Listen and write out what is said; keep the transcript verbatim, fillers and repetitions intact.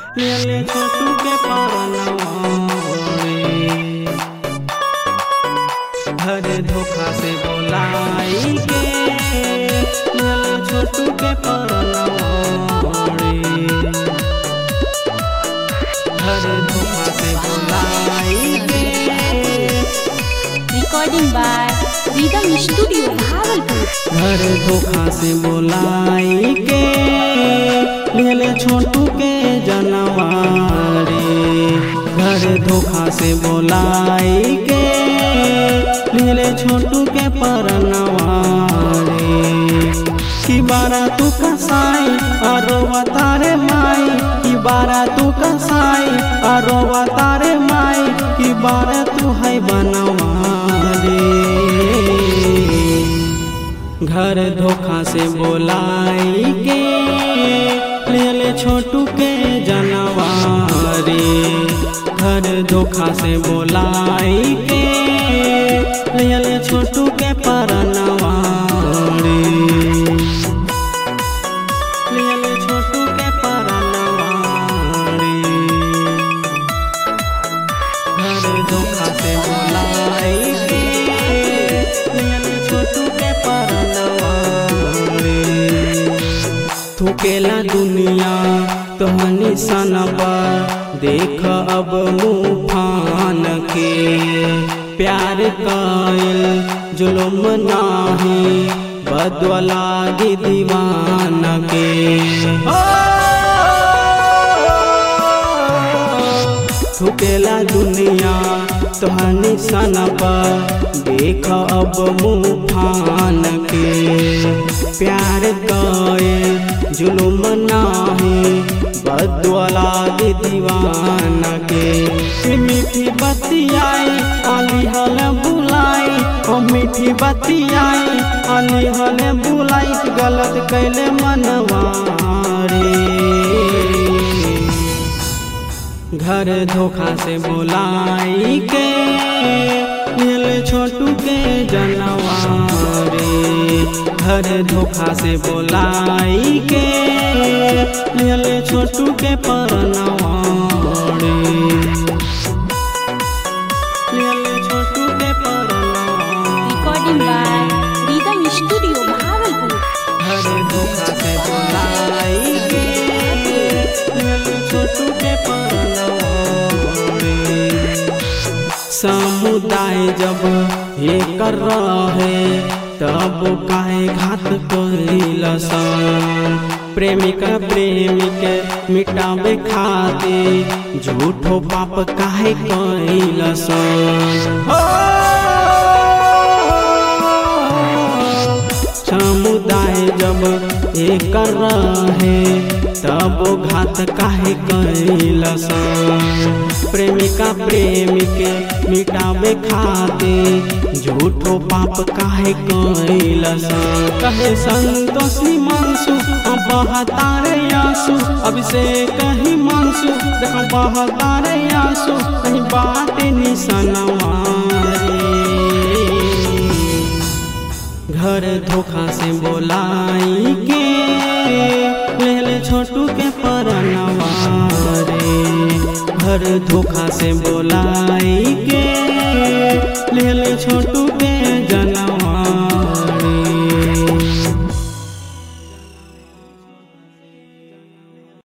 ले ले छोटू के परनवा घर धोखा से बोलाई के ले ले छोटू के परनवा घर धोखा से बोलाई के। Recording by rhythm studio Bhagalpur. घर धोखा से बोलाई के ले ले छोटू के जनवारे घर धोखा से बोलाई के ले ले छोटू के परनवारे की बारा तू कसाई अरो तारे माई की बारा तू कसाई अरो तारे माई की बारा तू है बनवारे घर धोखा से बोलाई के ले ले छोटू के जनवारे घर धोखा से बोलाई के ले ले छोटू के परनवारे ले ले छोटू के परनवारे घर धोखा से बोलाई के ले ले छोटू के परनवारे थूकेला दुनिया तोहनी सनबा देख अब मुफान के प्यार कायल जुलुम नाही बदला गी दीवान के थूकेला दुनिया तोहनी सनबा देख अब मुफान के प्यार कायल जुलुम नाही बदला गी दीवान के मीठी बतियाई अली हल बुलाई ओ मीठी बतियाई अली हल बुलाई गलत कैले मनवारे घर धोखा से बोलाई के ले छोटू के जनवारे घर धोखा से बोलाई के ले ले छोटू के परनवारे ले ले छोटू के परनवारे recording by rhythm studio Bhagalpur. घर धोखा से बोलाई के ले ले छोटू के परनवारे समुदाय जब ये कर रहे तब काहे घात कैलस प्रेमिका प्रेमिक मिटावे खातिर झूठो पाप काहे कैलस समुदाय जब ये कर रहे तब घात काहे कैलस प्रेमिका प्रेमिक मिटावे खातिर झूठो पाप काहे कैलस कहे संतोषी मानसु बहतारे आंसू अब से कहीं मानसू बहतारे आंसू कहीं बात निसनवारे घर धोखा से बोलाई के ले ले छोटू के परनवारे घर धोखा से बोलाई के ले ले छोटू